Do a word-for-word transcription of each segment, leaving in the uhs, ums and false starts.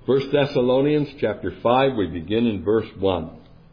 First Thessalonians chapter five, we begin in verse one.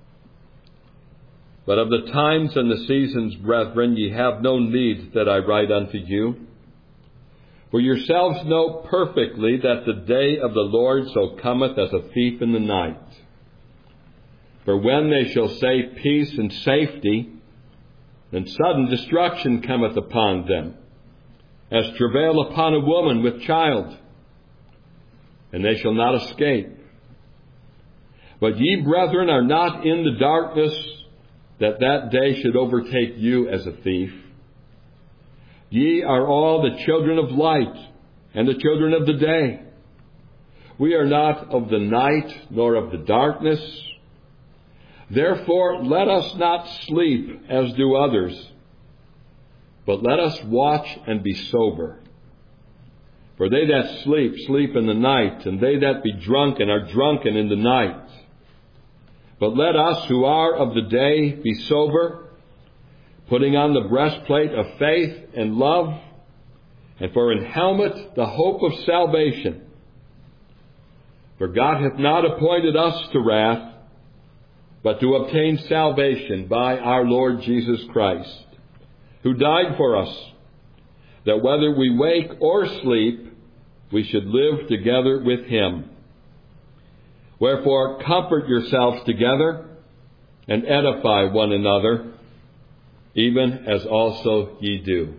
But of the times and the seasons, brethren, ye have no need that I write unto you. For yourselves know perfectly that the day of the Lord so cometh as a thief in the night. For when they shall say peace and safety, then sudden destruction cometh upon them, as travail upon a woman with child, and they shall not escape. But ye, brethren, are not in the darkness, that that day should overtake you as a thief. Ye are all the children of light, and the children of the day. We are not of the night, nor of the darkness. Therefore let us not sleep as do others, but let us watch and be sober. For they that sleep, sleep in the night, and they that be drunken are drunken in the night. But let us who are of the day be sober, putting on the breastplate of faith and love, and for an helmet the hope of salvation. For God hath not appointed us to wrath, but to obtain salvation by our Lord Jesus Christ, who died for us, that whether we wake or sleep, we should live together with him. Wherefore comfort yourselves together, and edify one another, even as also ye do.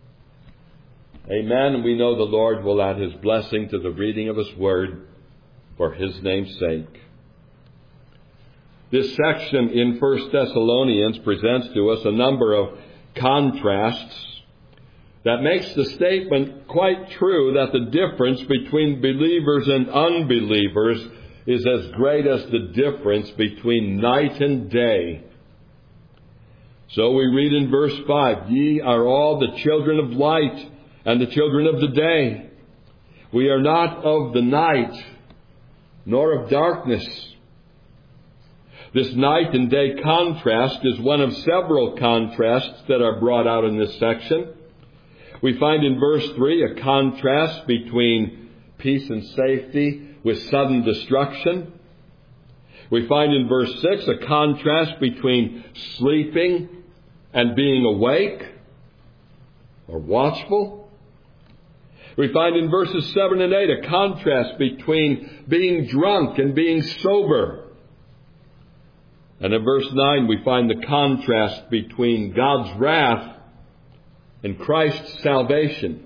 Amen. We know the Lord will add his blessing to the reading of his word for his name's sake. This section in First Thessalonians presents to us a number of contrasts that makes the statement quite true that the difference between believers and unbelievers is as great as the difference between night and day. So we read in verse five, ye are all the children of light and the children of the day. We are not of the night, nor of darkness. This night and day contrast is one of several contrasts that are brought out in this section. We find in verse three a contrast between peace and safety with sudden destruction. We find in verse six a contrast between sleeping and being awake or watchful. We find in verses seven and eight a contrast between being drunk and being sober. And in verse nine we find the contrast between God's wrath and Christ's salvation.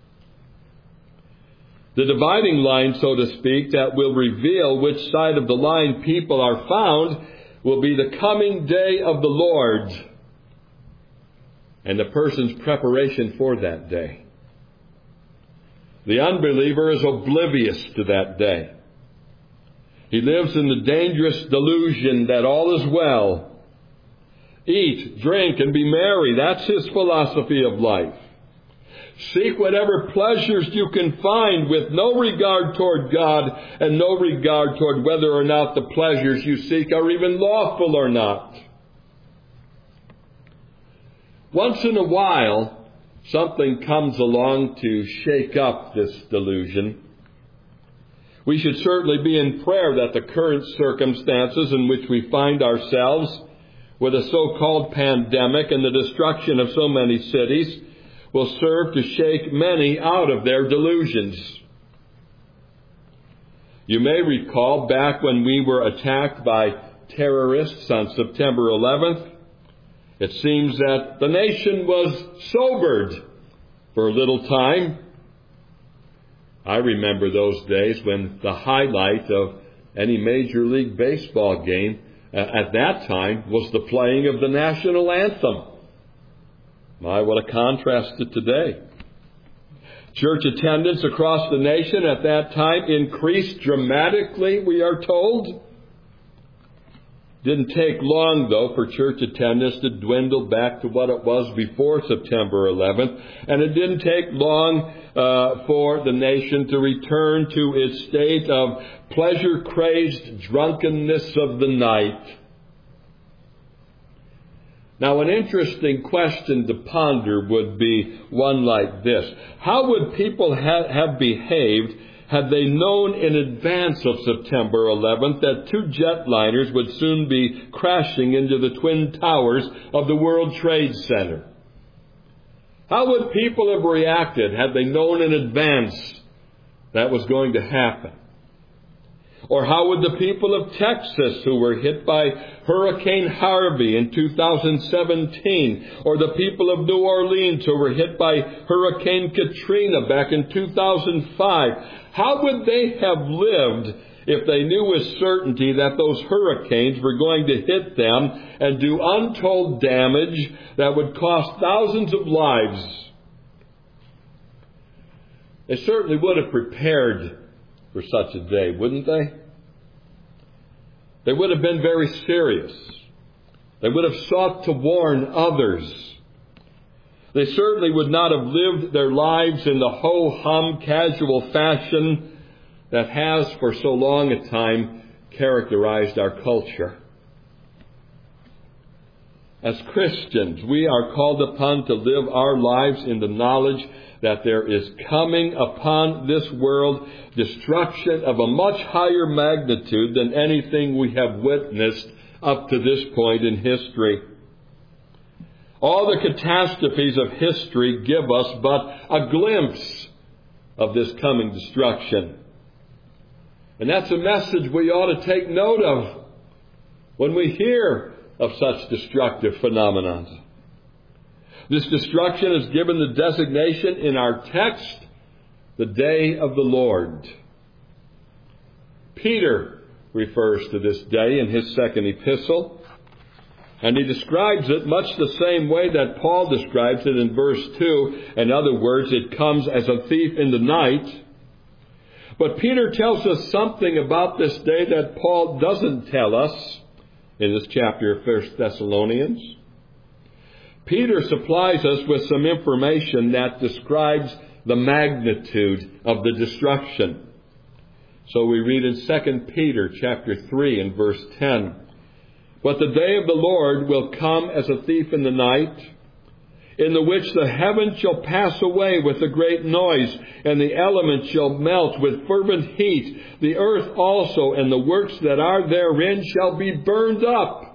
The dividing line, so to speak, that will reveal which side of the line people are found will be the coming day of the Lord and the person's preparation for that day. The unbeliever is oblivious to that day. He lives in the dangerous delusion that all is well. Eat, drink, and be merry. That's his philosophy of life. Seek whatever pleasures you can find with no regard toward God and no regard toward whether or not the pleasures you seek are even lawful or not. Once in a while, something comes along to shake up this delusion. We should certainly be in prayer that the current circumstances in which we find ourselves, with a so-called pandemic and the destruction of so many cities, will serve to shake many out of their delusions. You may recall back when we were attacked by terrorists on September eleventh, it seems that the nation was sobered for a little time. I remember those days when the highlight of any Major League Baseball game uh, at that time was the playing of the national anthem. My, what a contrast to today. Church attendance across the nation at that time increased dramatically, we are told. Didn't take long, though, for church attendance to dwindle back to what it was before September eleventh. And it didn't take long uh, for the nation to return to its state of pleasure-crazed drunkenness of the night. Now, an interesting question to ponder would be one like this. How would people ha- have behaved had they known in advance of September eleventh that two jetliners would soon be crashing into the twin towers of the World Trade Center? How would people have reacted had they known in advance that was going to happen? Or how would the people of Texas who were hit by Hurricane Harvey in two thousand seventeen, or the people of New Orleans who were hit by Hurricane Katrina back in two thousand five, how would they have lived if they knew with certainty that those hurricanes were going to hit them and do untold damage that would cost thousands of lives? They certainly would have prepared for such a day, wouldn't they? They would have been very serious. They would have sought to warn others. They certainly would not have lived their lives in the ho-hum casual fashion that has for so long a time characterized our culture. As Christians, we are called upon to live our lives in the knowledge that there is coming upon this world destruction of a much higher magnitude than anything we have witnessed up to this point in history. All the catastrophes of history give us but a glimpse of this coming destruction. And that's a message we ought to take note of when we hear of such destructive phenomena. This destruction is given the designation in our text, the day of the Lord. Peter refers to this day in his second epistle, and he describes it much the same way that Paul describes it in verse two. In other words, it comes as a thief in the night. But Peter tells us something about this day that Paul doesn't tell us in this chapter of First Thessalonians. Peter supplies us with some information that describes the magnitude of the destruction. So we read in Second Peter chapter three and verse ten, "But the day of the Lord will come as a thief in the night, in the which the heavens shall pass away with a great noise, and the elements shall melt with fervent heat. The earth also and the works that are therein shall be burned up."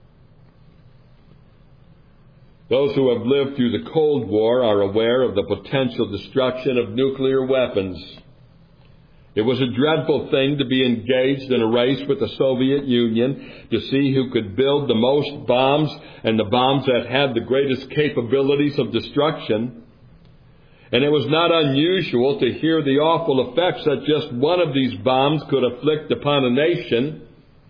Those who have lived through the Cold War are aware of the potential destruction of nuclear weapons. It was a dreadful thing to be engaged in a race with the Soviet Union to see who could build the most bombs and the bombs that had the greatest capabilities of destruction. And it was not unusual to hear the awful effects that just one of these bombs could afflict upon a nation.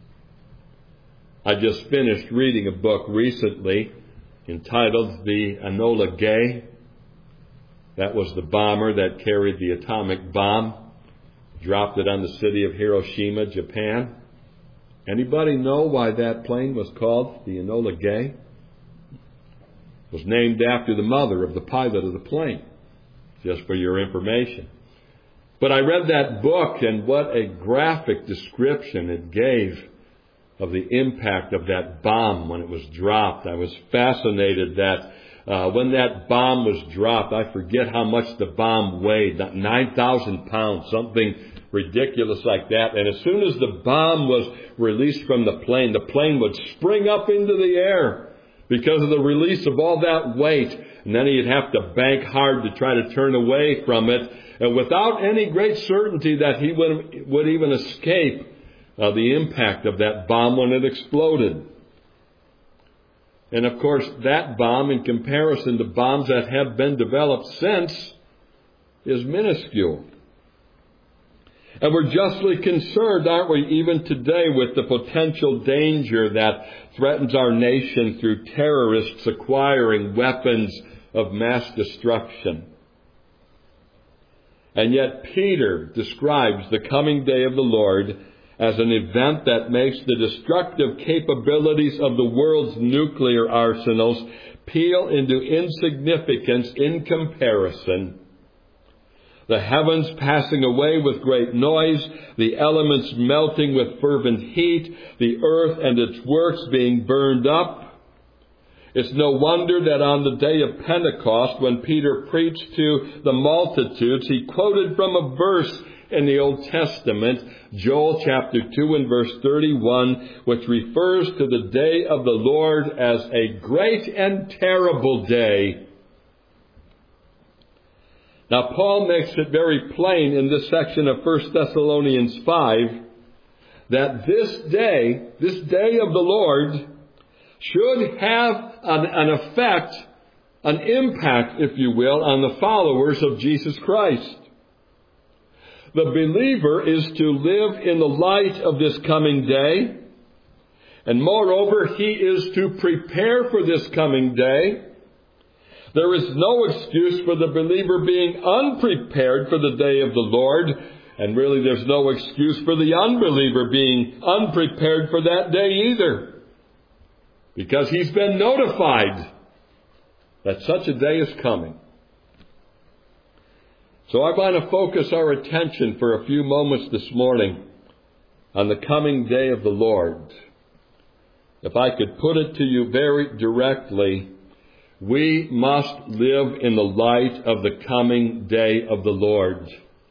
I just finished reading a book recently entitled The Enola Gay. That was the bomber that carried the atomic bomb, dropped it on the city of Hiroshima, Japan. Anybody know why that plane was called the Enola Gay? It was named after the mother of the pilot of the plane, just for your information. But I read that book, and what a graphic description it gave of the impact of that bomb when it was dropped. I was fascinated that uh, when that bomb was dropped, I forget how much the bomb weighed, nine thousand pounds, something ridiculous like that. And as soon as the bomb was released from the plane, the plane would spring up into the air because of the release of all that weight. And then he'd have to bank hard to try to turn away from it, and without any great certainty that he would, would even escape Uh, the impact of that bomb when it exploded. And of course, that bomb, in comparison to bombs that have been developed since, is minuscule. And we're justly concerned, aren't we, even today, with the potential danger that threatens our nation through terrorists acquiring weapons of mass destruction. And yet Peter describes the coming day of the Lord as an event that makes the destructive capabilities of the world's nuclear arsenals pale into insignificance in comparison. The heavens passing away with great noise, the elements melting with fervent heat, the earth and its works being burned up. It's no wonder that on the day of Pentecost, when Peter preached to the multitudes, he quoted from a verse in the Old Testament, Joel chapter two and verse thirty-one, which refers to the day of the Lord as a great and terrible day. Now, Paul makes it very plain in this section of First Thessalonians five that this day, this day of the Lord, should have an, an effect, an impact, if you will, on the followers of Jesus Christ. The believer is to live in the light of this coming day, and moreover, he is to prepare for this coming day. There is no excuse for the believer being unprepared for the day of the Lord, and really there's no excuse for the unbeliever being unprepared for that day either, because he's been notified that such a day is coming. So I want to focus our attention for a few moments this morning on the coming day of the Lord. If I could put it to you very directly, we must live in the light of the coming day of the Lord.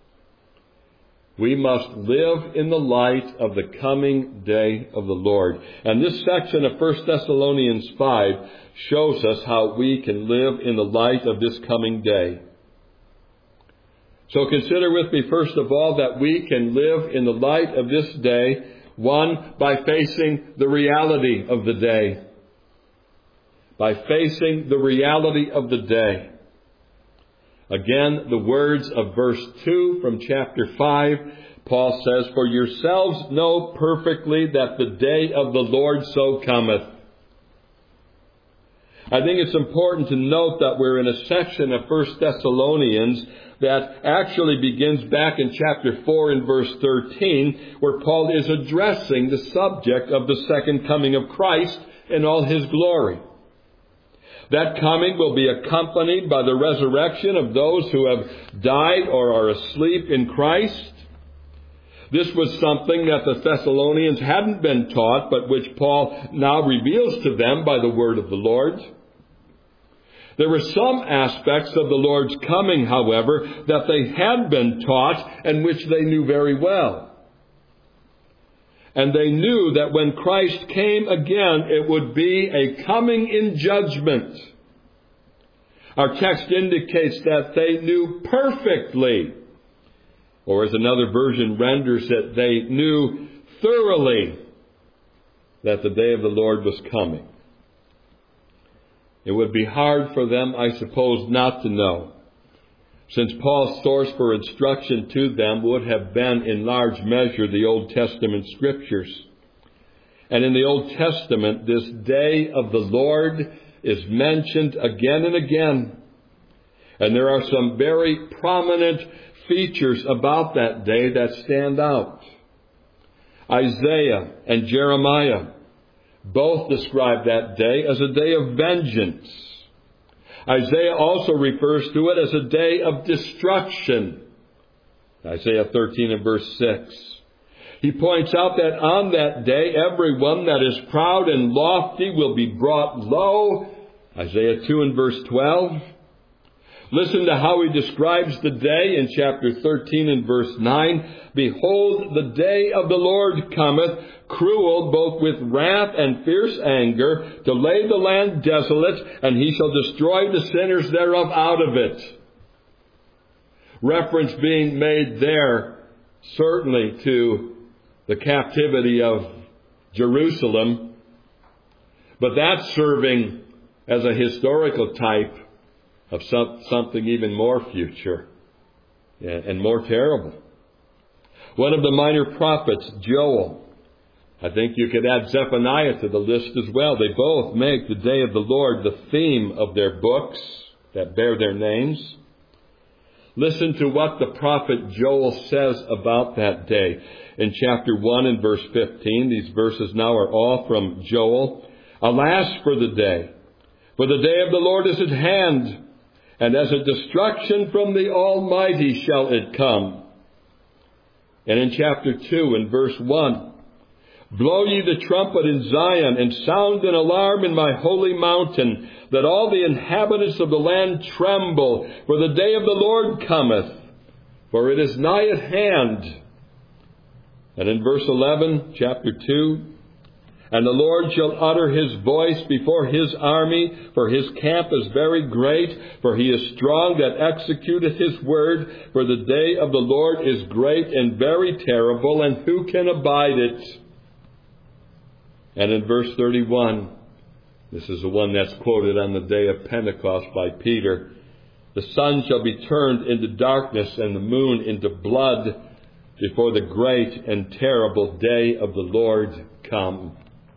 We must live in the light of the coming day of the Lord. And this section of First Thessalonians five shows us how we can live in the light of this coming day. So consider with me, first of all, that we can live in the light of this day, one, by facing the reality of the day. By facing the reality of the day. Again, the words of verse two from chapter five, Paul says, "For yourselves know perfectly that the day of the Lord so cometh." I think it's important to note that we're in a section of First Thessalonians that actually begins back in chapter four and verse thirteen, where Paul is addressing the subject of the second coming of Christ in all His glory. That coming will be accompanied by the resurrection of those who have died or are asleep in Christ. This was something that the Thessalonians hadn't been taught, but which Paul now reveals to them by the word of the Lord. There were some aspects of the Lord's coming, however, that they had been taught and which they knew very well. And they knew that when Christ came again, it would be a coming in judgment. Our text indicates that they knew perfectly, or as another version renders it, they knew thoroughly that the day of the Lord was coming. It would be hard for them, I suppose, not to know, since Paul's source for instruction to them would have been in large measure the Old Testament Scriptures. And in the Old Testament, this day of the Lord is mentioned again and again. And there are some very prominent features about that day that stand out. Isaiah and Jeremiah both describe that day as a day of vengeance. Isaiah also refers to it as a day of destruction. Isaiah thirteen and verse six. He points out that on that day, everyone that is proud and lofty will be brought low. Isaiah two and verse twelve. Listen to how he describes the day in chapter thirteen and verse nine. "Behold, the day of the Lord cometh, cruel both with wrath and fierce anger, to lay the land desolate, and he shall destroy the sinners thereof out of it." Reference being made there, certainly, to the captivity of Jerusalem, but that's serving as a historical type of some, something even more future and more terrible. One of the minor prophets, Joel, I think you could add Zephaniah to the list as well. They both make the day of the Lord the theme of their books that bear their names. Listen to what the prophet Joel says about that day. In chapter one and verse fifteen, these verses now are all from Joel. "Alas for the day, for the day of the Lord is at hand, and as a destruction from the Almighty shall it come." And in chapter two and verse one, "Blow ye the trumpet in Zion, and sound an alarm in my holy mountain, that all the inhabitants of the land tremble, for the day of the Lord cometh, for it is nigh at hand. And in verse eleven, chapter two, and the Lord shall utter his voice before his army, for his camp is very great, for he is strong that executeth his word, for the day of the Lord is great and very terrible, and who can abide it? And in verse thirty-one, this is the one that's quoted on the day of Pentecost by Peter, the sun shall be turned into darkness and the moon into blood before the great and terrible day of the Lord come.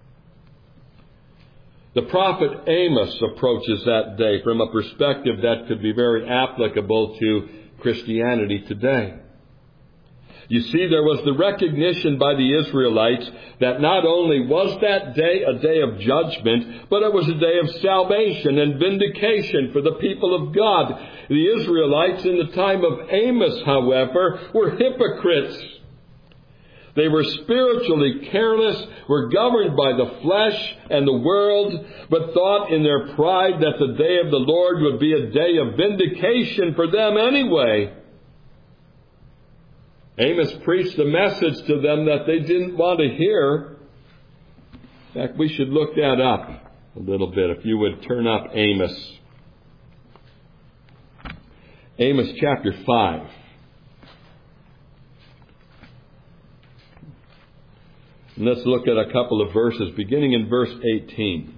The prophet Amos approaches that day from a perspective that could be very applicable to Christianity today. You see, there was the recognition by the Israelites that not only was that day a day of judgment, but it was a day of salvation and vindication for the people of God. The Israelites in the time of Amos, however, were hypocrites. They were spiritually careless, were governed by the flesh and the world, but thought in their pride that the day of the Lord would be a day of vindication for them anyway. Amos preached a message to them that they didn't want to hear. In fact, we should look that up a little bit. If you would turn up Amos. Amos chapter five. And let's look at a couple of verses, beginning in verse eighteen.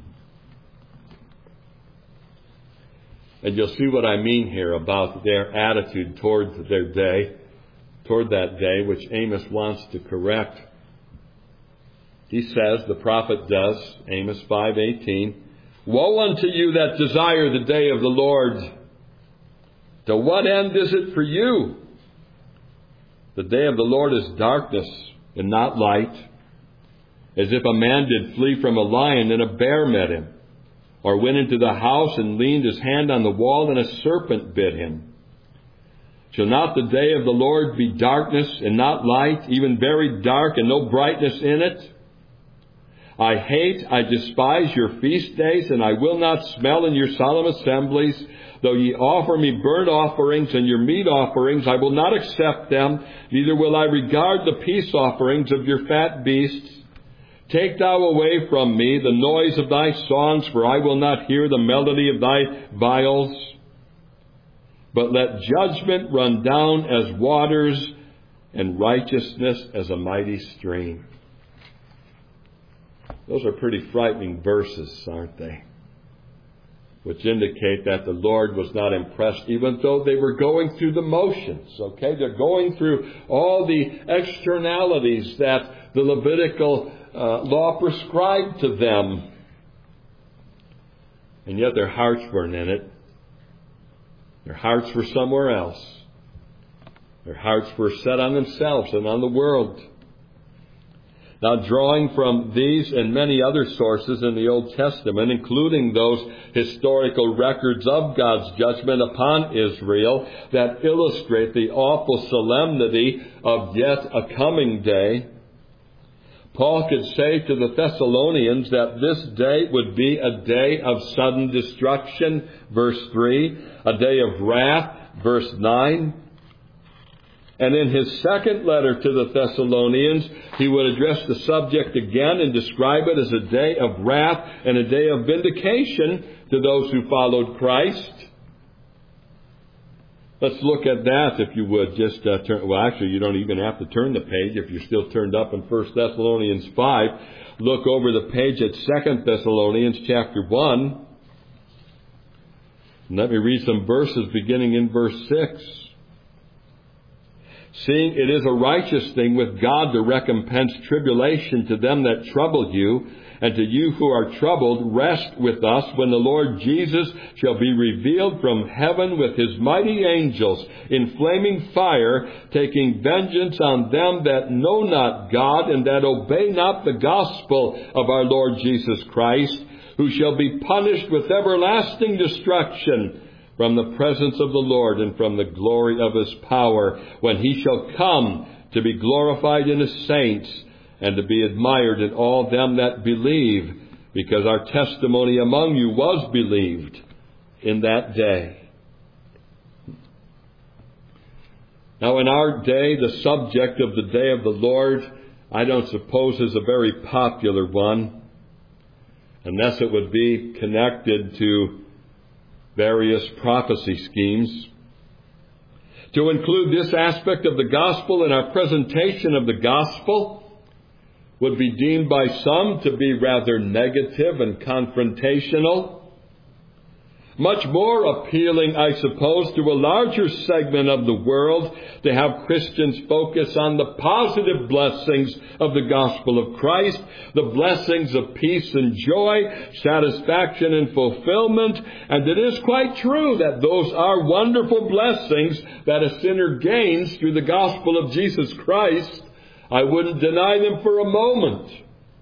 And you'll see what I mean here about their attitude toward their day, toward that day, which Amos wants to correct. He says, the prophet does, Amos five eighteen, woe unto you that desire the day of the Lord! To what end is it for you? The day of the Lord is darkness and not light, as if a man did flee from a lion and a bear met him, or went into the house and leaned his hand on the wall and a serpent bit him. Shall not the day of the Lord be darkness and not light, even very dark and no brightness in it? I hate, I despise your feast days, and I will not smell in your solemn assemblies. Though ye offer me burnt offerings and your meat offerings, I will not accept them, neither will I regard the peace offerings of your fat beasts. Take thou away from me the noise of thy songs, for I will not hear the melody of thy viols. But let judgment run down as waters, and righteousness as a mighty stream. Those are pretty frightening verses, aren't they? Which indicate that the Lord was not impressed, even though they were going through the motions, okay? They're going through all the externalities that the Levitical uh, law prescribed to them. And yet their hearts weren't in it. Their hearts were somewhere else. Their hearts were set on themselves and on the world. Now, drawing from these and many other sources in the Old Testament, including those historical records of God's judgment upon Israel that illustrate the awful solemnity of yet a coming day, Paul could say to the Thessalonians that this day would be a day of sudden destruction, verse three, a day of wrath, verse nine. And in his second letter to the Thessalonians, he would address the subject again and describe it as a day of wrath and a day of vindication to those who followed Christ. Let's look at that, if you would. Just uh, turn. Well, actually, you don't even have to turn the page if you're still turned up in First Thessalonians five. Look over the page at Second Thessalonians chapter one. And let me read some verses beginning in verse six. Seeing it is a righteous thing with God to recompense tribulation to them that trouble you, and to you who are troubled, rest with us when the Lord Jesus shall be revealed from heaven with his mighty angels in flaming fire, taking vengeance on them that know not God and that obey not the gospel of our Lord Jesus Christ, who shall be punished with everlasting destruction from the presence of the Lord and from the glory of his power, when he shall come to be glorified in his saints and to be admired in all them that believe, because our testimony among you was believed in that day. Now, in our day, the subject of the day of the Lord, I don't suppose is a very popular one, unless it would be connected to various prophecy schemes. To include this aspect of the gospel in our presentation of the gospel would be deemed by some to be rather negative and confrontational. Much more appealing, I suppose, to a larger segment of the world to have Christians focus on the positive blessings of the gospel of Christ, the blessings of peace and joy, satisfaction and fulfillment. And it is quite true that those are wonderful blessings that a sinner gains through the gospel of Jesus Christ. I wouldn't deny them for a moment.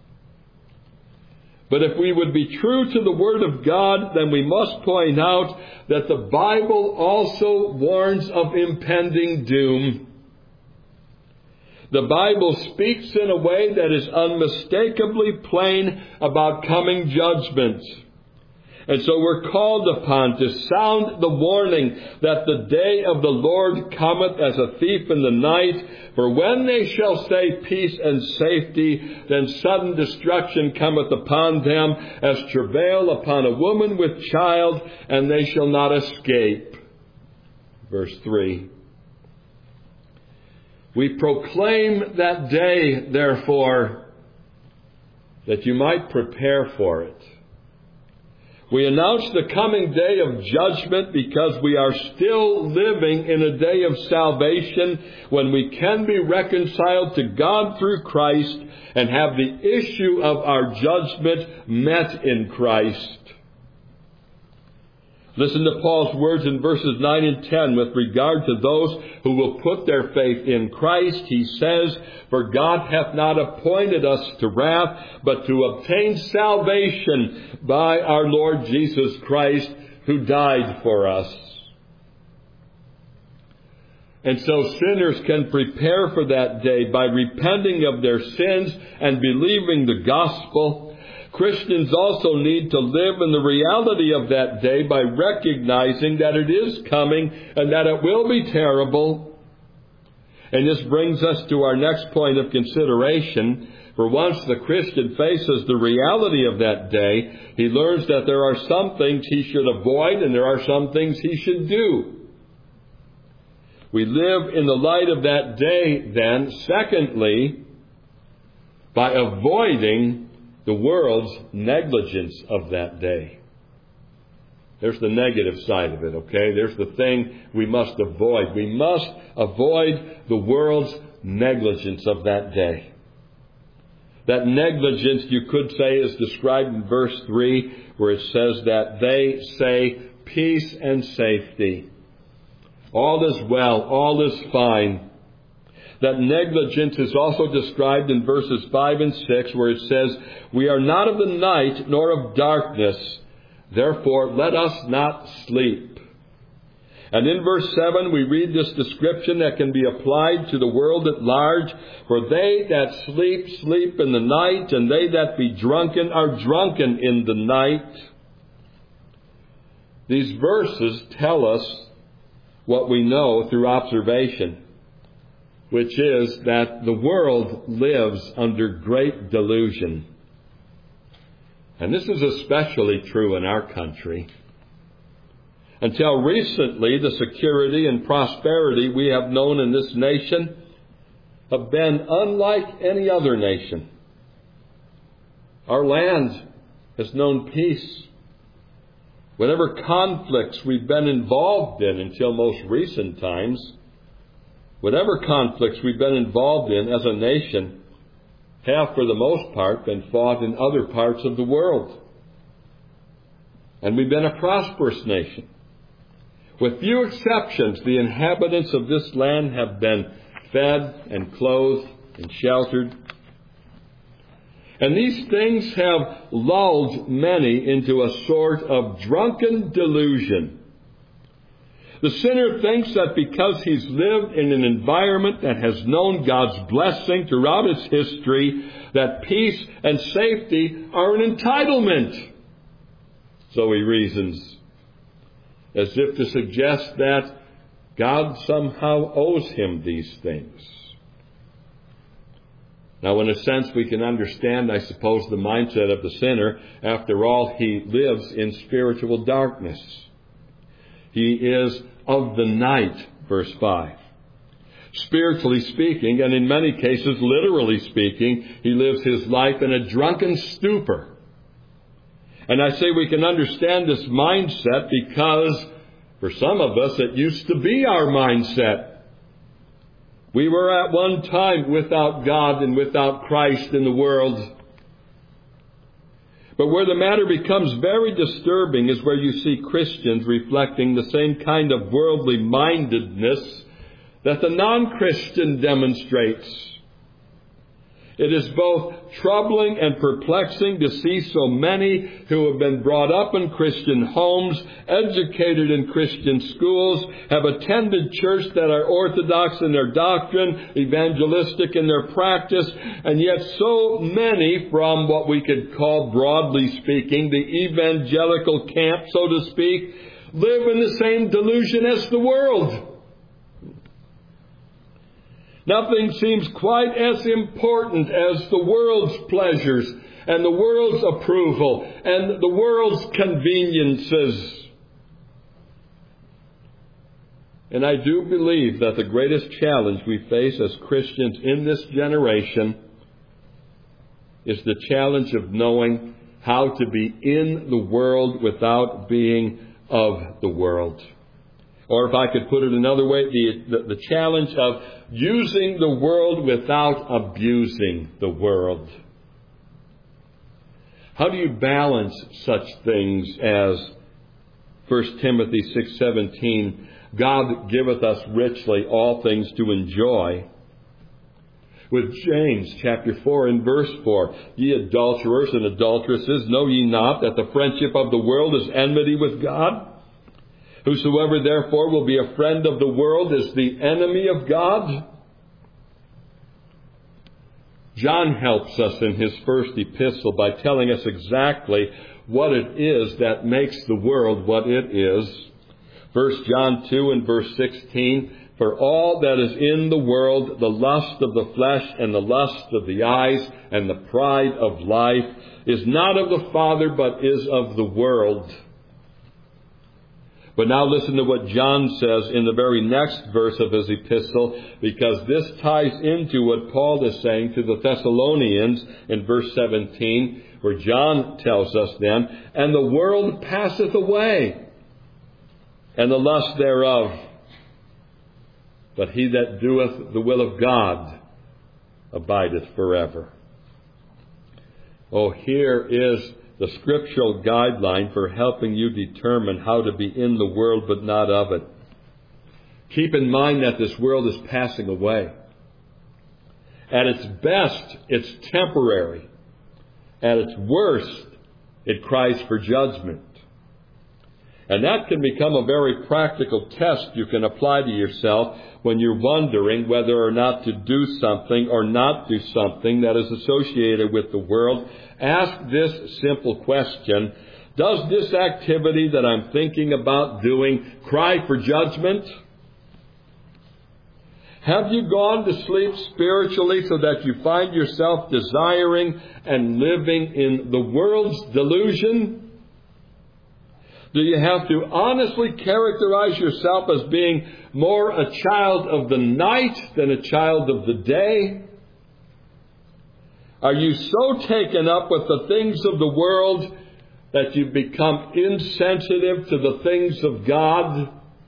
But if we would be true to the Word of God, then we must point out that the Bible also warns of impending doom. The Bible speaks in a way that is unmistakably plain about coming judgment. And so we're called upon to sound the warning that the day of the Lord cometh as a thief in the night. For when they shall say peace and safety, then sudden destruction cometh upon them as travail upon a woman with child, and they shall not escape. Verse three. We proclaim that day, therefore, that you might prepare for it. We announce the coming day of judgment because we are still living in a day of salvation when we can be reconciled to God through Christ and have the issue of our judgment met in Christ. Listen to Paul's words in verses nine and ten with regard to those who will put their faith in Christ. He says, "For God hath not appointed us to wrath, but to obtain salvation by our Lord Jesus Christ, who died for us." And so sinners can prepare for that day by repenting of their sins and believing the gospel. Christians also need to live in the reality of that day by recognizing that it is coming and that it will be terrible. And this brings us to our next point of consideration. For once the Christian faces the reality of that day, he learns that there are some things he should avoid and there are some things he should do. We live in the light of that day, then, secondly, by avoiding the world's negligence of that day. There's the negative side of it, okay? There's the thing we must avoid. We must avoid the world's negligence of that day. That negligence, you could say, is described in verse three, where it says that they say peace and safety. All is well, all is fine. That negligence is also described in verses five and six, where it says, "We are not of the night nor of darkness, therefore let us not sleep." And in verse seven, we read this description that can be applied to the world at large. "For they that sleep, sleep in the night, and they that be drunken are drunken in the night." These verses tell us what we know through observation, which is that the world lives under great delusion. And this is especially true in our country. Until recently, the security and prosperity we have known in this nation have been unlike any other nation. Our land has known peace. Whatever conflicts we've been involved in until most recent times, Whatever conflicts we've been involved in as a nation have, for the most part, been fought in other parts of the world. And we've been a prosperous nation. With few exceptions, the inhabitants of this land have been fed and clothed and sheltered. And these things have lulled many into a sort of drunken delusion. The sinner thinks that because he's lived in an environment that has known God's blessing throughout its history, that peace and safety are an entitlement. So he reasons, as if to suggest that God somehow owes him these things. Now, in a sense, we can understand, I suppose, the mindset of the sinner. After all, he lives in spiritual darkness. He is of the night, verse five. Spiritually speaking, and in many cases, literally speaking, he lives his life in a drunken stupor. And I say we can understand this mindset because, for some of us, it used to be our mindset. We were at one time without God and without Christ in the world. But where the matter becomes very disturbing is where you see Christians reflecting the same kind of worldly mindedness that the non-Christian demonstrates. It is both troubling and perplexing to see so many who have been brought up in Christian homes, educated in Christian schools, have attended church that are orthodox in their doctrine, evangelistic in their practice, and yet so many from what we could call, broadly speaking, the evangelical camp, so to speak, live in the same delusion as the world. Nothing seems quite as important as the world's pleasures and the world's approval and the world's conveniences. And I do believe that the greatest challenge we face as Christians in this generation is the challenge of knowing how to be in the world without being of the world. Or if I could put it another way, the, the, the challenge of using the world without abusing the world. How do you balance such things as First Timothy six seventeen, God giveth us richly all things to enjoy, with James chapter four and verse four, ye adulterers and adulteresses, know ye not that the friendship of the world is enmity with God? Whosoever therefore will be a friend of the world is the enemy of God. John helps us in his first epistle by telling us exactly what it is that makes the world what it is. First John two and verse sixteen, for all that is in the world, the lust of the flesh and the lust of the eyes and the pride of life, is not of the Father but is of the world. But now listen to what John says in the very next verse of his epistle, because this ties into what Paul is saying to the Thessalonians in verse seventeen, where John tells us then, and the world passeth away, and the lust thereof. But he that doeth the will of God abideth forever. Oh, here is the scriptural guideline for helping you determine how to be in the world but not of it. Keep in mind that this world is passing away. At its best, it's temporary. At its worst, it cries for judgment. And that can become a very practical test you can apply to yourself when you're wondering whether or not to do something or not do something that is associated with the world. Ask this simple question: does this activity that I'm thinking about doing cry for judgment? Have you gone to sleep spiritually so that you find yourself desiring and living in the world's delusion? Do you have to honestly characterize yourself as being more a child of the night than a child of the day? Are you so taken up with the things of the world that you become insensitive to the things of God?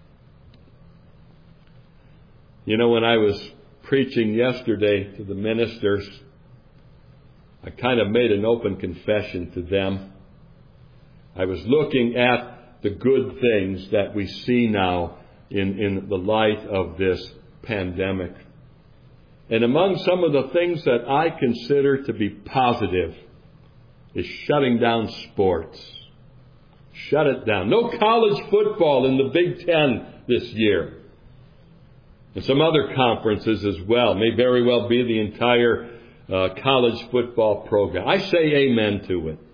You know, when I was preaching yesterday to the ministers, I kind of made an open confession to them. I was looking at the good things that we see now in, in the light of this pandemic. And among some of the things that I consider to be positive is shutting down sports. Shut it down. No college football in the Big Ten this year. And some other conferences as well. May very well be the entire uh, college football program. I say amen to it.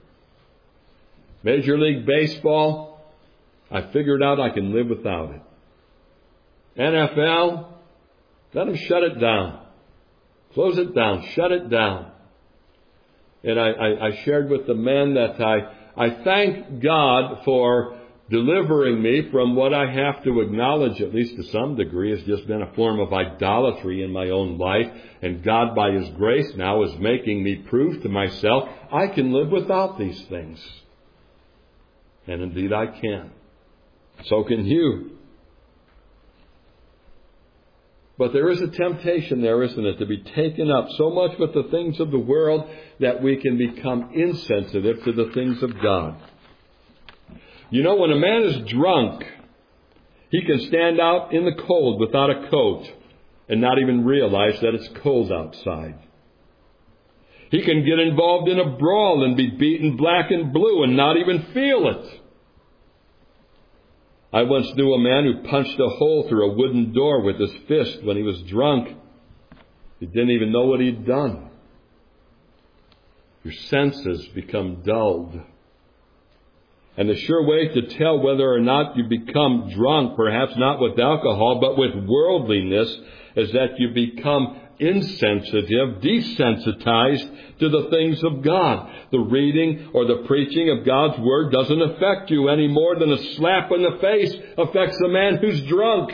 Major League Baseball, I figured out I can live without it. N F L, let them shut it down. Close it down. Shut it down. And I, I, I shared with the men that I, I thank God for delivering me from what I have to acknowledge, at least to some degree, has just been a form of idolatry in my own life. And God, by His grace now, is making me prove to myself I can live without these things. And indeed I can. So can you. But there is a temptation there, isn't it, to be taken up so much with the things of the world that we can become insensitive to the things of God. You know, when a man is drunk, he can stand out in the cold without a coat and not even realize that it's cold outside. He can get involved in a brawl and be beaten black and blue and not even feel it. I once knew a man who punched a hole through a wooden door with his fist when he was drunk. He didn't even know what he'd done. Your senses become dulled. And the sure way to tell whether or not you become drunk, perhaps not with alcohol, but with worldliness, is that you become insensitive, desensitized to the things of God. The reading or the preaching of God's Word doesn't affect you any more than a slap in the face affects a man who's drunk.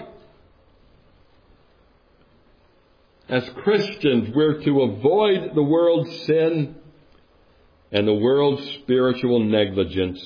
As Christians, we're to avoid the world's sin and the world's spiritual negligence.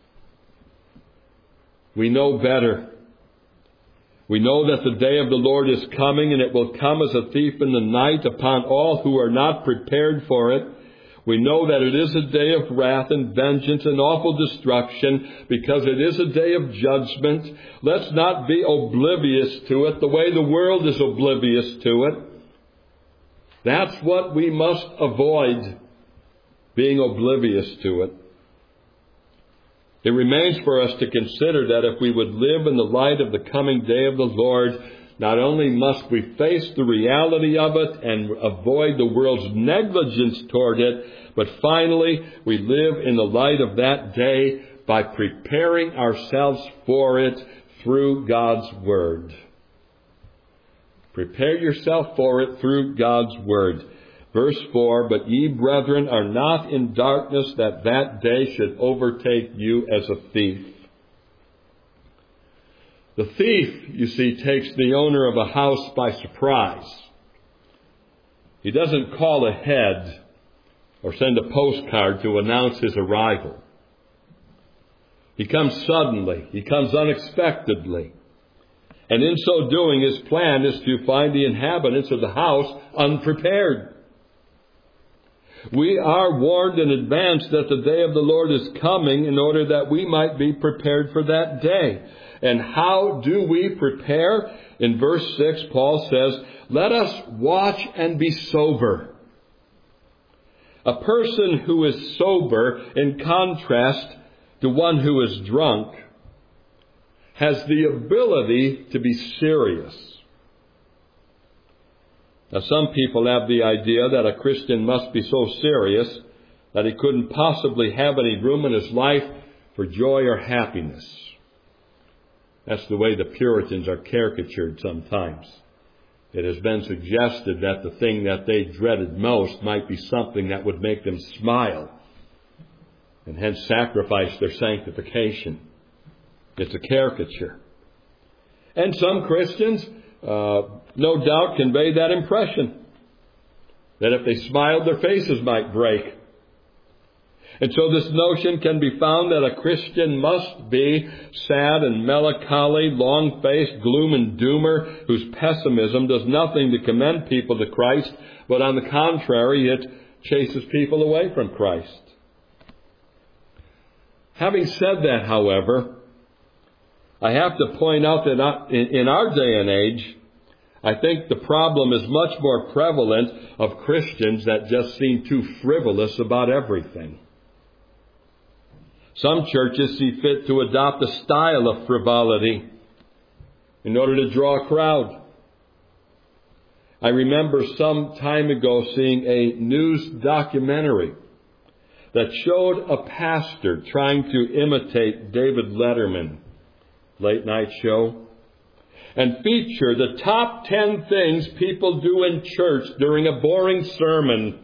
We know better. We know that the day of the Lord is coming, and it will come as a thief in the night upon all who are not prepared for it. We know that it is a day of wrath and vengeance and awful destruction, because it is a day of judgment. Let's not be oblivious to it the way the world is oblivious to it. That's what we must avoid, being oblivious to it. It remains for us to consider that if we would live in the light of the coming day of the Lord, not only must we face the reality of it and avoid the world's negligence toward it, but finally we live in the light of that day by preparing ourselves for it through God's Word. Prepare yourself for it through God's Word. Verse four, but ye, brethren, are not in darkness, that that day should overtake you as a thief. The thief, you see, takes the owner of a house by surprise. He doesn't call ahead or send a postcard to announce his arrival. He comes suddenly. He comes unexpectedly. And in so doing, his plan is to find the inhabitants of the house unprepared. We are warned in advance that the day of the Lord is coming in order that we might be prepared for that day. And how do we prepare? In verse six, Paul says, let us watch and be sober. A person who is sober, in contrast to one who is drunk, has the ability to be serious. Now, some people have the idea that a Christian must be so serious that he couldn't possibly have any room in his life for joy or happiness. That's the way the Puritans are caricatured sometimes. It has been suggested that the thing that they dreaded most might be something that would make them smile and hence sacrifice their sanctification. It's a caricature. And some Christians, uh, no doubt, convey that impression, that if they smiled, their faces might break. And so this notion can be found that a Christian must be sad and melancholy, long-faced, gloom and doomer, whose pessimism does nothing to commend people to Christ, but on the contrary, it chases people away from Christ. Having said that, however, I have to point out that in our day and age, I think the problem is much more prevalent of Christians that just seem too frivolous about everything. Some churches see fit to adopt a style of frivolity in order to draw a crowd. I remember some time ago seeing a news documentary that showed a pastor trying to imitate David Letterman, late night show. and feature the top ten things people do in church during a boring sermon.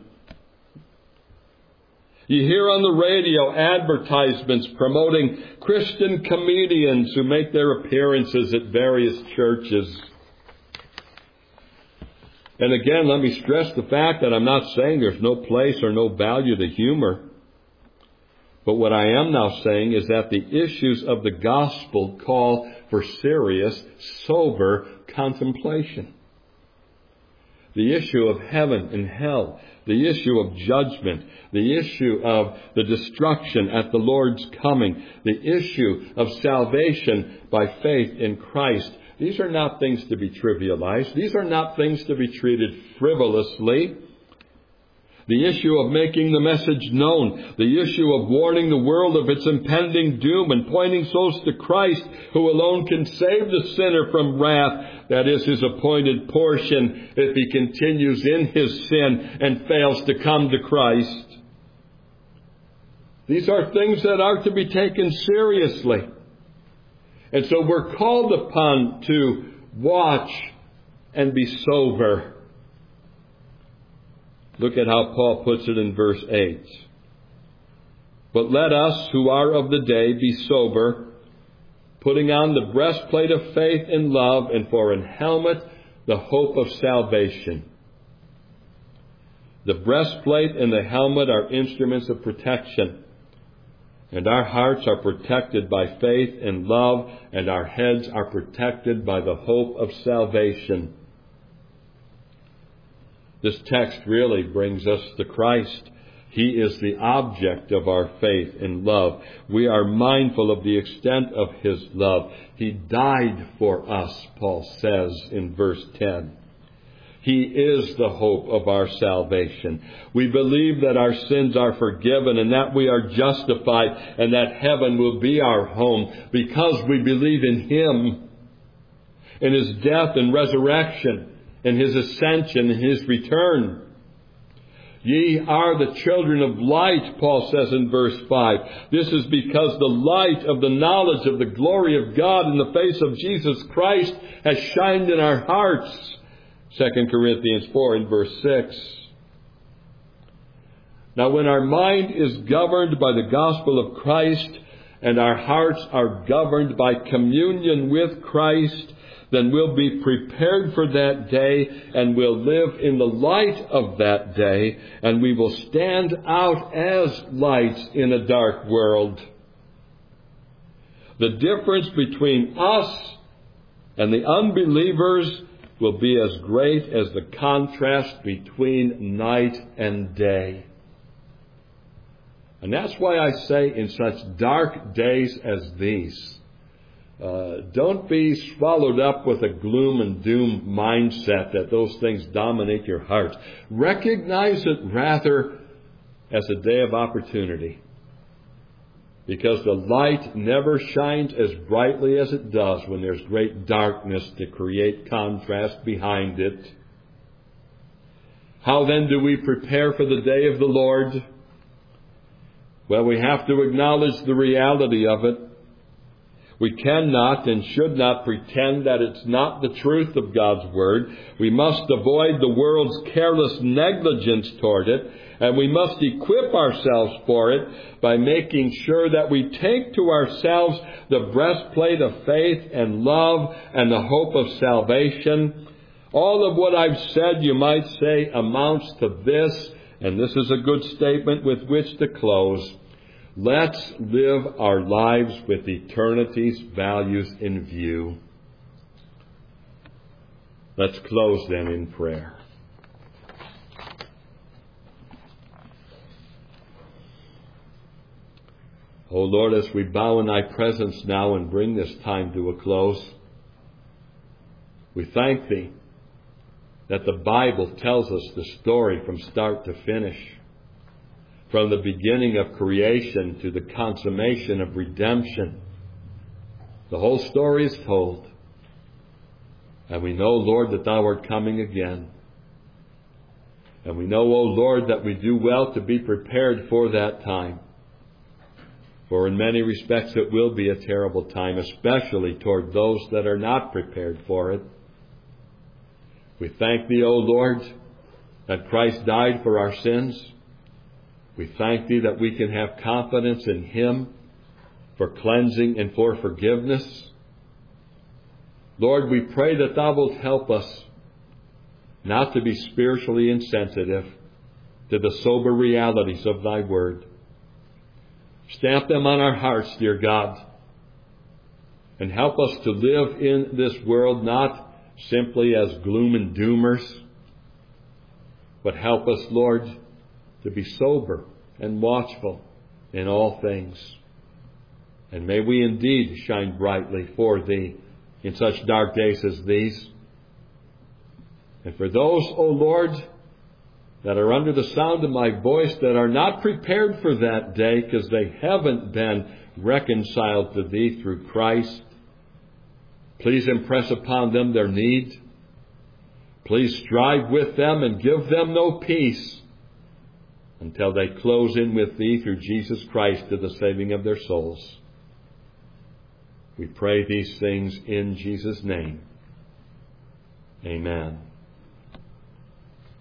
You hear on the radio advertisements promoting Christian comedians who make their appearances at various churches. And again, let me stress the fact that I'm not saying there's no place or no value to humor. But what I am now saying is that the issues of the gospel call for serious, sober contemplation. The issue of heaven and hell, the issue of judgment, the issue of the destruction at the Lord's coming, the issue of salvation by faith in Christ. These are not things to be trivialized. These are not things to be treated frivolously. The issue of making the message known, the issue of warning the world of its impending doom and pointing souls to Christ, who alone can save the sinner from wrath, that is his appointed portion if he continues in his sin and fails to come to Christ. These are things that are to be taken seriously. And so we're called upon to watch and be sober. Look at how Paul puts it in verse eight. But let us who are of the day be sober, putting on the breastplate of faith and love, and for an helmet the hope of salvation. The breastplate and the helmet are instruments of protection, and our hearts are protected by faith and love, and our heads are protected by the hope of salvation. This text really brings us to Christ. He is the object of our faith and love. We are mindful of the extent of His love. He died for us, Paul says in verse ten. He is the hope of our salvation. We believe that our sins are forgiven and that we are justified and that heaven will be our home because we believe in Him, in His death and resurrection, in His ascension and His return. Ye are the children of light, Paul says in verse five. This is because the light of the knowledge of the glory of God in the face of Jesus Christ has shined in our hearts. Second Corinthians four and verse six. Now when our mind is governed by the gospel of Christ and our hearts are governed by communion with Christ, then we'll be prepared for that day and we'll live in the light of that day, and we will stand out as lights in a dark world. The difference between us and the unbelievers will be as great as the contrast between night and day. And that's why I say in such dark days as these, Uh, don't be swallowed up with a gloom and doom mindset that those things dominate your heart. Recognize it rather as a day of opportunity, because the light never shines as brightly as it does when there's great darkness to create contrast behind it. How then do we prepare for the day of the Lord? Well, we have to acknowledge the reality of it. We cannot and should not pretend that it's not the truth of God's Word. We must avoid the world's careless negligence toward it, and we must equip ourselves for it by making sure that we take to ourselves the breastplate of faith and love and the hope of salvation. All of what I've said, you might say, amounts to this, and this is a good statement with which to close. Let's live our lives with eternity's values in view. Let's close then in prayer. O Lord, as we bow in Thy presence now and bring this time to a close, we thank Thee that the Bible tells us the story from start to finish. From the beginning of creation to the consummation of redemption. The whole story is told. And we know, Lord, that Thou art coming again. And we know, O Lord, that we do well to be prepared for that time. For in many respects it will be a terrible time, especially toward those that are not prepared for it. We thank Thee, O Lord, that Christ died for our sins. We thank Thee that we can have confidence in Him for cleansing and for forgiveness. Lord, we pray that Thou wilt help us not to be spiritually insensitive to the sober realities of Thy Word. Stamp them on our hearts, dear God, and help us to live in this world not simply as gloom and doomers, but help us, Lord, to be sober and watchful in all things. And may we indeed shine brightly for Thee in such dark days as these. And for those, O Lord, that are under the sound of my voice that are not prepared for that day because they haven't been reconciled to Thee through Christ, please impress upon them their need. Please strive with them and give them no peace until they close in with Thee through Jesus Christ to the saving of their souls. We pray these things in Jesus' name. Amen.